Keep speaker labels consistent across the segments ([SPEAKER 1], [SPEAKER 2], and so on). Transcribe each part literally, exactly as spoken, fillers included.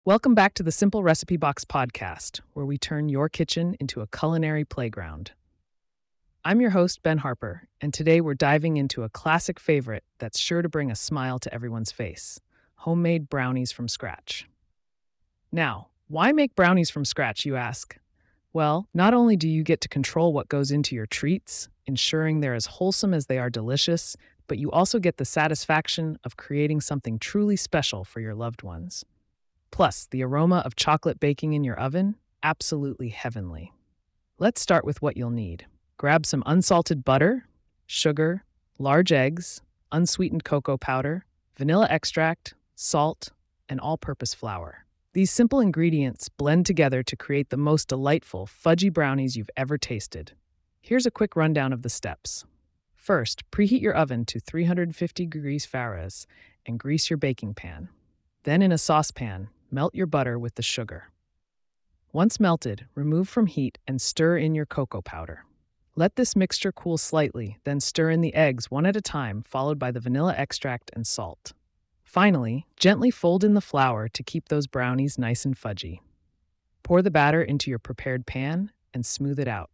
[SPEAKER 1] Welcome back to the Simple Recipe Box podcast, where we turn your kitchen into a culinary playground. I'm your host, Ben Harper, and today we're diving into a classic favorite that's sure to bring a smile to everyone's face: homemade brownies from scratch. Now, why make brownies from scratch, you ask? Well, not only do you get to control what goes into your treats, ensuring they're as wholesome as they are delicious, but you also get the satisfaction of creating something truly special for your loved ones. Plus, the aroma of chocolate baking in your oven? Absolutely heavenly. Let's start with what you'll need. Grab some unsalted butter, sugar, large eggs, unsweetened cocoa powder, vanilla extract, salt, and all-purpose flour. These simple ingredients blend together to create the most delightful, fudgy brownies you've ever tasted. Here's a quick rundown of the steps. First, preheat your oven to three hundred fifty degrees Fahrenheit and grease your baking pan. Then in a saucepan, melt your butter with the sugar. Once melted, remove from heat and stir in your cocoa powder. Let this mixture cool slightly, then stir in the eggs one at a time, followed by the vanilla extract and salt. Finally, gently fold in the flour to keep those brownies nice and fudgy. Pour the batter into your prepared pan and smooth it out.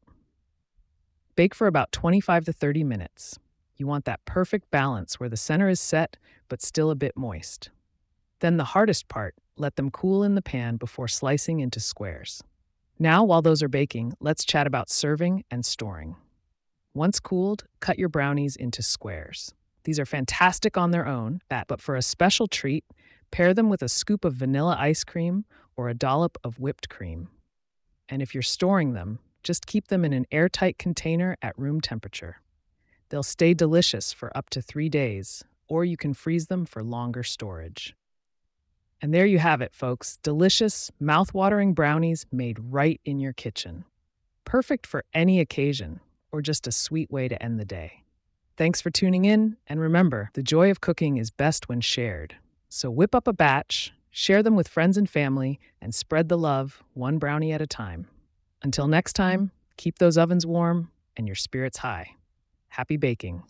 [SPEAKER 1] Bake for about twenty-five to thirty minutes. You want that perfect balance where the center is set but still a bit moist. Then the hardest part, let them cool in the pan before slicing into squares. Now, while those are baking, let's chat about serving and storing. Once cooled, cut your brownies into squares. These are fantastic on their own, but for a special treat, pair them with a scoop of vanilla ice cream or a dollop of whipped cream. And if you're storing them, just keep them in an airtight container at room temperature. They'll stay delicious for up to three days, or you can freeze them for longer storage. And there you have it, folks. Delicious, mouth-watering brownies made right in your kitchen. Perfect for any occasion, or just a sweet way to end the day. Thanks for tuning in, and remember, the joy of cooking is best when shared. So whip up a batch, share them with friends and family, and spread the love one brownie at a time. Until next time, keep those ovens warm and your spirits high. Happy baking.